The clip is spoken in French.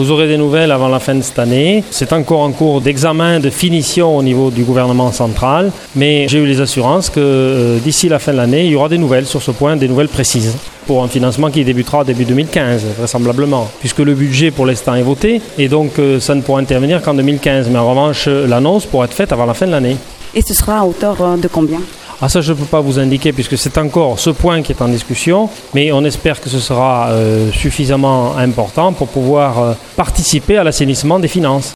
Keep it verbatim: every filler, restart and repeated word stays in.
Vous aurez des nouvelles avant la fin de cette année. C'est encore en cours d'examen, de finition au niveau du gouvernement central, mais j'ai eu les assurances que euh, d'ici la fin de l'année, il y aura des nouvelles sur ce point, des nouvelles précises, pour un financement qui débutera début deux mille quinze, vraisemblablement, puisque le budget pour l'instant est voté, et donc euh, ça ne pourra intervenir qu'en deux mille quinze, mais en revanche, l'annonce pourra être faite avant la fin de l'année. Et ce sera à hauteur de combien ? Ah, ça, je ne peux pas vous indiquer puisque c'est encore ce point qui est en discussion, mais on espère que ce sera euh, suffisamment important pour pouvoir euh, participer à l'assainissement des finances.